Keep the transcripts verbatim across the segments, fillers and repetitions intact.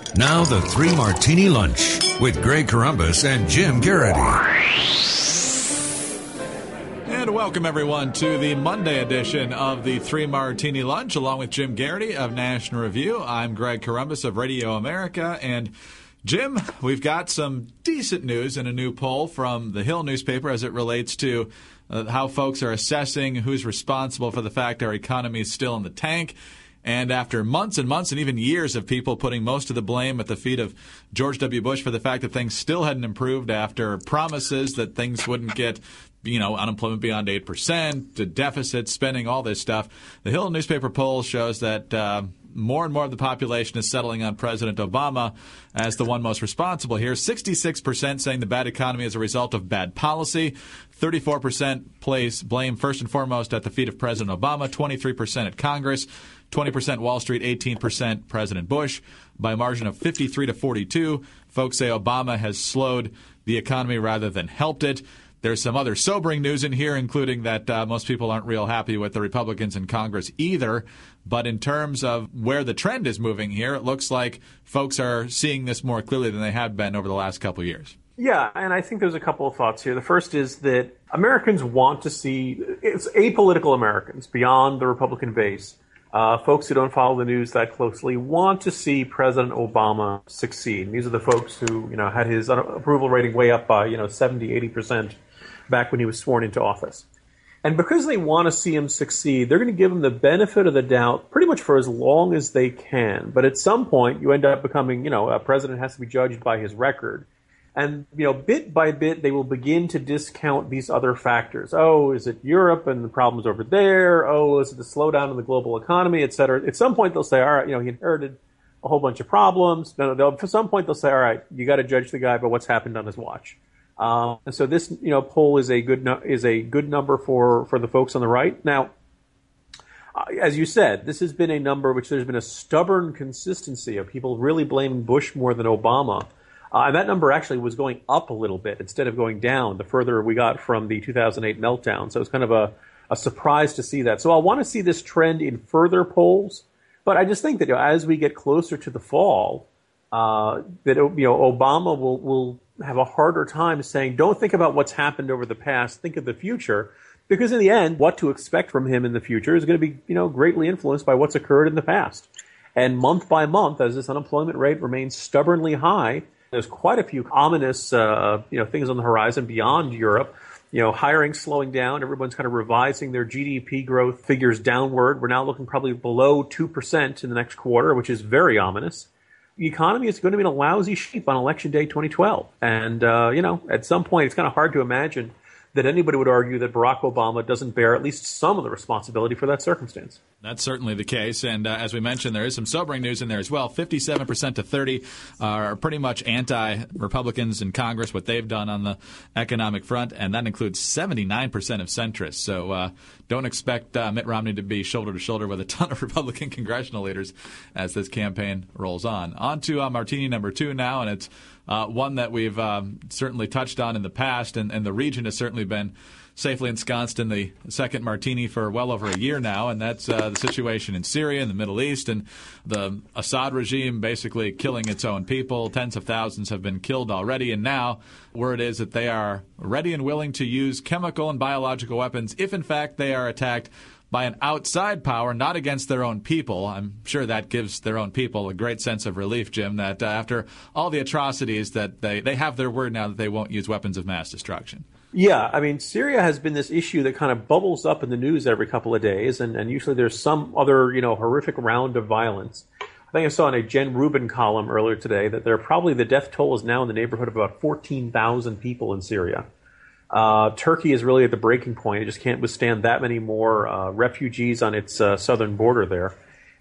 Now the Three Martini Lunch with Greg Corombos and Jim Garrity. And welcome, everyone, to the Monday edition of the Three Martini Lunch, along with Jim Garrity of National Review. I'm Greg Corombos of Radio America. And, Jim, we've got some decent news in a new poll from the Hill newspaper as it relates to uh, how folks are assessing who's responsible for the fact our economy is still in the tank. And after months and months and even years of people putting most of the blame at the feet of George W. Bush for the fact that things still hadn't improved after promises that things wouldn't get, you know, unemployment beyond eight percent, the deficit, spending, all this stuff, the Hill newspaper poll shows that uh, more and more of the population is settling on President Obama as the one most responsible here. sixty-six percent saying the bad economy is a result of bad policy. thirty-four percent place blame first and foremost at the feet of President Obama. twenty-three percent at Congress. twenty percent Wall Street, eighteen percent President Bush. By a margin of fifty-three to forty-two, folks say Obama has slowed the economy rather than helped it. There's some other sobering news in here, including that uh, most people aren't real happy with the Republicans in Congress either. But in terms of where the trend is moving here, it looks like folks are seeing this more clearly than they have been over the last couple of years. Yeah, and I think there's a couple of thoughts here. The first is that Americans want to see, it's apolitical Americans beyond the Republican base. Uh, folks who don't follow the news that closely want to see President Obama succeed. And these are the folks who, you know, had his approval rating way up by, you know, seventy, eighty percent back when he was sworn into office. And because they want to see him succeed, they're going to give him the benefit of the doubt pretty much for as long as they can. But at some point, you end up becoming, you know, a president has to be judged by his record. And, you know, bit by bit, they will begin to discount these other factors. Oh, is it Europe and the problems over there? Oh, is it the slowdown in the global economy, et cetera? At some point, they'll say, all right, you know, he inherited a whole bunch of problems. No, no, at some point, they'll say, all right, you got to judge the guy by what's happened on his watch. Um, and so this, you know, poll is a good no- is a good number for, for the folks on the right. Now, uh, as you said, this has been a number which there's been a stubborn consistency of people really blaming Bush more than Obama. Uh, and that number actually was going up a little bit instead of going down the further we got from the two thousand eight meltdown. So it was kind of a, a surprise to see that. So I want to see this trend in further polls. But I just think that, you know, as we get closer to the fall, uh, that, you know, Obama will, will have a harder time saying, don't think about what's happened over the past, think of the future. Because in the end, what to expect from him in the future is going to be, you know, greatly influenced by what's occurred in the past. And month by month, as this unemployment rate remains stubbornly high, there's quite a few ominous, uh, you know, things on the horizon beyond Europe. You know, hiring slowing down. Everyone's kind of revising their G D P growth figures downward. We're now looking probably below two percent in the next quarter, which is very ominous. The economy is going to be in a lousy shape on Election Day twenty twelve. And, uh, you know, at some point, it's kind of hard to imagine that anybody would argue that Barack Obama doesn't bear at least some of the responsibility for that circumstance. That's certainly the case. And uh, as we mentioned, there is some sobering news in there as well. fifty-seven percent to thirty are pretty much anti-Republicans in Congress, what they've done on the economic front. And that includes seventy-nine percent of centrists. So uh, don't expect uh, Mitt Romney to be shoulder to shoulder with a ton of Republican congressional leaders as this campaign rolls on. On to uh, Martini number two now, and it's uh, one that we've um, certainly touched on in the past, and, and the region has certainly been safely ensconced in the second martini for well over a year now, and that's uh, the situation in Syria and the Middle East, and the Assad regime basically killing its own people. Tens of thousands have been killed already, and now word is that they are ready and willing to use chemical and biological weapons if, in fact, they are attacked by an outside power, not against their own people. I'm sure that gives their own people a great sense of relief, Jim, that uh, after all the atrocities that they, they have their word now that they won't use weapons of mass destruction. Yeah, I mean, Syria has been this issue that kind of bubbles up in the news every couple of days, and, and usually there's some other, you know, horrific round of violence. I think I saw in a Jen Rubin column earlier today that there are probably the death toll is now in the neighborhood of about fourteen thousand people in Syria. Uh, Turkey is really at the breaking point. It just can't withstand that many more uh, refugees on its uh, southern border there.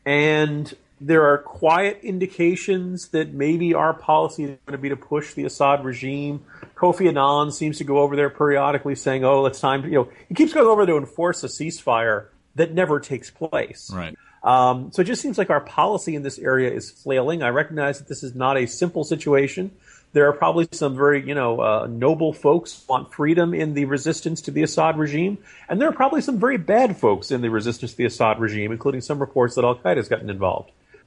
And there are quiet indications that maybe our policy is going to be to push the Assad regime. Kofi Annan seems to go over there periodically saying, oh, it's time to, you know, he keeps going over to enforce a ceasefire that never takes place. Right. Um, so it just seems like our policy in this area is flailing. I recognize that this is not a simple situation. There are probably some very, you know, uh, noble folks who want freedom in the resistance to the Assad regime. And there are probably some very bad folks in the resistance to the Assad regime, including some reports that Al-Qaeda has gotten involved.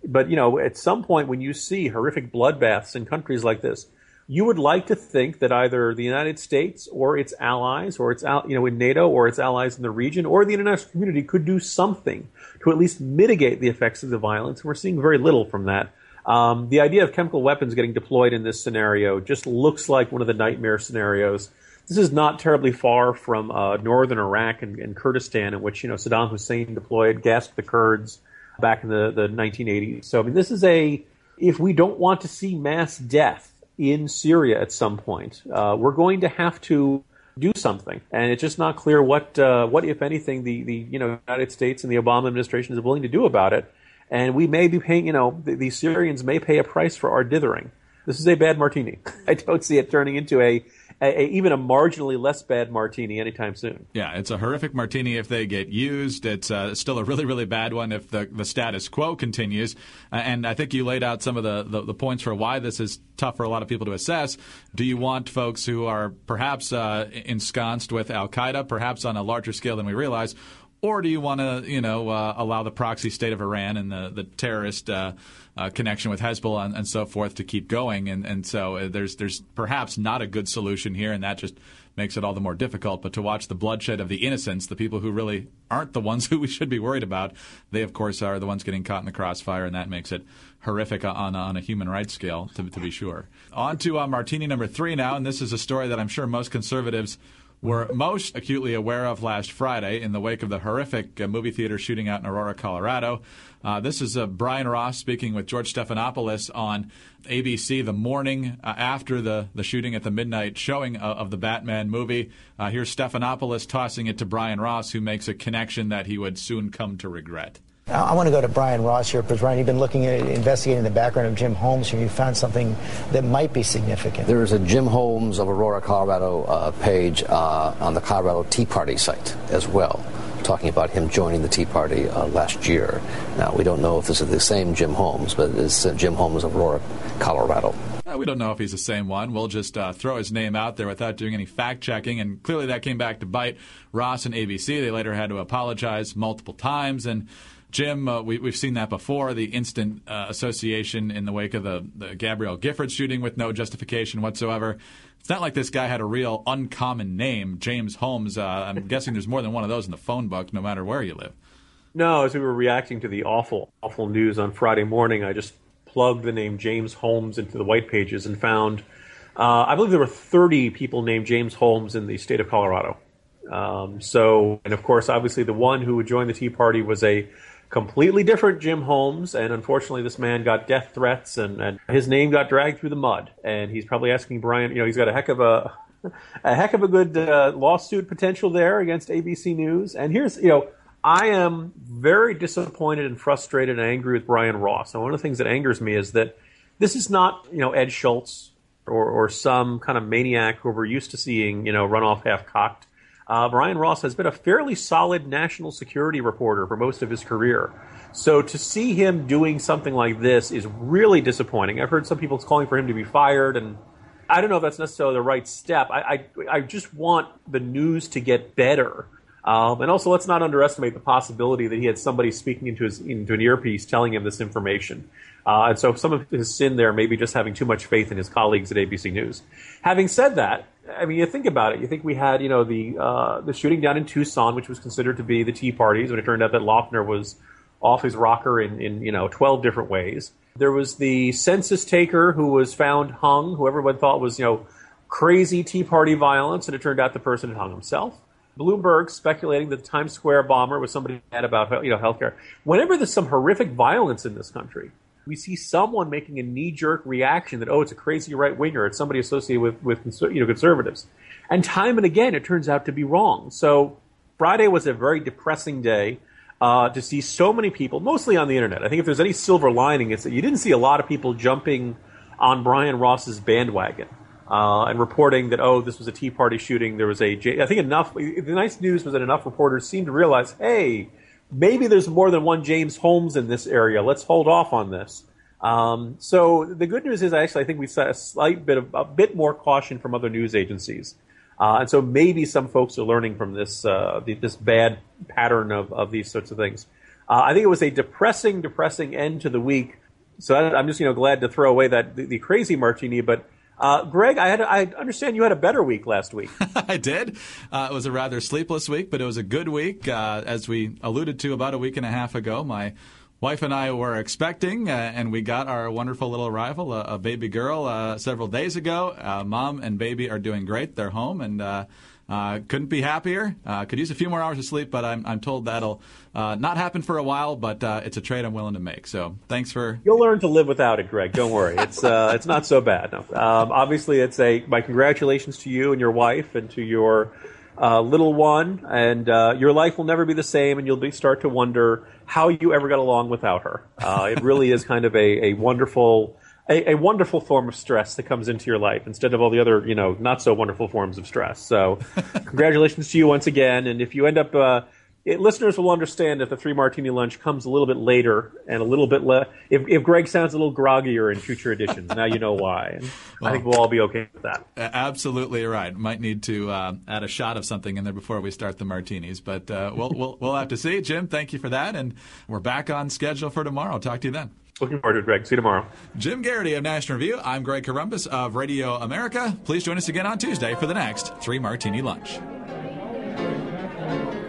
But, you know, at some point when you see horrific bloodbaths in countries like this, you would like to think that either the United States or its allies, or its, you know, in NATO or its allies in the region, or the international community could do something to at least mitigate the effects of the violence. We're seeing very little from that. Um, the idea of chemical weapons getting deployed in this scenario just looks like one of the nightmare scenarios. This is not terribly far from uh, northern Iraq and, and Kurdistan, in which, you know, Saddam Hussein deployed, gassed the Kurds back in the, the nineteen eighties. So, I mean, this is a, if we don't want to see mass death in Syria at some point, uh, we're going to have to do something. And it's just not clear what, uh, what if anything, the, the you know United States and the Obama administration is willing to do about it. And we may be paying, you know, the, the Syrians may pay a price for our dithering. This is a bad martini. I don't see it turning into a, a, a even a marginally less bad martini anytime soon. Yeah, it's a horrific martini if they get used. It's uh, still a really, really bad one if the, the status quo continues. Uh, and I think you laid out some of the, the, the points for why this is tough for a lot of people to assess. Do you want folks who are perhaps uh, ensconced with al-Qaeda, perhaps on a larger scale than we realize, or do you want to, you know, uh, allow the proxy state of Iran and the, the terrorist uh, uh, connection with Hezbollah and, and so forth to keep going? And, and so uh, there's there's perhaps not a good solution here, and that just makes it all the more difficult. But to watch the bloodshed of the innocents, the people who really aren't the ones who we should be worried about, they, of course, are the ones getting caught in the crossfire, and that makes it horrific on, on a human rights scale, to, to be sure. On to uh, martini number three now, and this is a story that I'm sure most conservatives were most acutely aware of last Friday in the wake of the horrific uh, movie theater shooting out in Aurora, Colorado. Uh, this is uh, Brian Ross speaking with George Stephanopoulos on A B C the morning uh, after the, the shooting at the midnight showing of, of the Batman movie. Uh, here's Stephanopoulos tossing it to Brian Ross, who makes a connection that he would soon come to regret. I want to go to Brian Ross here, because, Brian, you've been looking at investigating the background of Jim Holmes. Have you found something that might be significant? There is a Jim Holmes of Aurora, Colorado uh, page uh, on the Colorado Tea Party site as well, talking about him joining the Tea Party uh, last year. Now, we don't know if this is the same Jim Holmes, but it's uh, Jim Holmes of Aurora, Colorado. Uh, we don't know if he's the same one. We'll just uh, throw his name out there without doing any fact-checking, and clearly that came back to bite Ross and A B C. They later had to apologize multiple times, and Jim, uh, we, we've seen that before, the instant uh, association in the wake of the, the Gabrielle Giffords shooting with no justification whatsoever. It's not like this guy had a real uncommon name, James Holmes. Uh, I'm guessing there's more than one of those in the phone book, no matter where you live. No, as we were reacting to the awful, awful news on Friday morning, I just plugged the name James Holmes into the white pages and found, uh, I believe there were thirty people named James Holmes in the state of Colorado. Um, so, and of course, obviously the one who would join the Tea Party was a completely different Jim Holmes, and unfortunately this man got death threats, and, and his name got dragged through the mud. And he's probably asking Brian, you know, he's got a heck of a a heck of a good uh, lawsuit potential there against A B C News. And here's, you know, I am very disappointed and frustrated and angry with Brian Ross. And one of the things that angers me is that this is not, you know, Ed Schultz or, or some kind of maniac who we're used to seeing, you know, run off half-cocked. Uh, Brian Ross has been a fairly solid national security reporter for most of his career. So to see him doing something like this is really disappointing. I've heard some people calling for him to be fired, and I don't know if that's necessarily the right step. I, I, I just want the news to get better. Um, and also, let's not underestimate the possibility that he had somebody speaking into his into an earpiece telling him this information. Uh, and so some of his sin there may be just having too much faith in his colleagues at A B C News. Having said that, I mean, you think about it. You think we had, you know, the uh, the shooting down in Tucson, which was considered to be the Tea Parties, when it turned out that Loeffner was off his rocker in, in you know, twelve different ways. There was the census taker who was found hung, who everyone thought was, you know, crazy Tea Party violence, and it turned out the person had hung himself. Bloomberg speculating that the Times Square bomber was somebody mad about, you know, healthcare. Whenever there's some horrific violence in this country, we see someone making a knee-jerk reaction that, oh, it's a crazy right-winger, it's somebody associated with, with you know, conservatives. And time and again, it turns out to be wrong. So Friday was a very depressing day uh, to see so many people, mostly on the internet. I think if there's any silver lining, it's that you didn't see a lot of people jumping on Brian Ross's bandwagon uh, and reporting that, oh, this was a Tea Party shooting. There was a, I think enough, the nice news was that enough reporters seemed to realize, hey, maybe there's more than one James Holmes in this area. Let's hold off on this. Um, so the good news is, actually, I think we saw a slight bit of a bit more caution from other news agencies, uh, and so maybe some folks are learning from this uh, the, this bad pattern of, of these sorts of things. Uh, I think it was a depressing, depressing end to the week. So I, I'm just, you know, glad to throw away that the, the crazy martini. But uh, Greg, I had I understand you had a better week last week. I did. Uh, it was a rather sleepless week, but it was a good week. Uh, as we alluded to about a week and a half ago, my wife and I were expecting, uh, and we got our wonderful little arrival, a, a baby girl, uh, several days ago. Uh, Mom and baby are doing great. They're home, and uh, uh, couldn't be happier. Uh, could use a few more hours of sleep, but I'm, I'm told that'll uh, not happen for a while, but uh, it's a trade I'm willing to make. So thanks for... You'll learn to live without it, Greg. Don't worry. It's uh, it's not so bad. No. Um, obviously, it's a my congratulations to you and your wife and to your uh, little one, and uh, your life will never be the same, and you'll be, start to wonder how you ever got along without her. Uh, it really is kind of a, a wonderful a, a wonderful form of stress that comes into your life instead of all the other, you know, not so wonderful forms of stress. So congratulations to you once again. And if you end up, uh, it, listeners will understand if the Three Martini Lunch comes a little bit later and a little bit less. If, if Greg sounds a little groggier in future editions, now you know why. And well, I think we'll all be okay with that. Absolutely right. Might need to uh, add a shot of something in there before we start the martinis, but uh, we'll, we'll we'll have to see. Jim, thank you for that, and we're back on schedule for tomorrow. Talk to you then. Looking forward to it, Greg. See you tomorrow. Jim Garrity of National Review. I'm Greg Corombos of Radio America. Please join us again on Tuesday for the next Three Martini Lunch.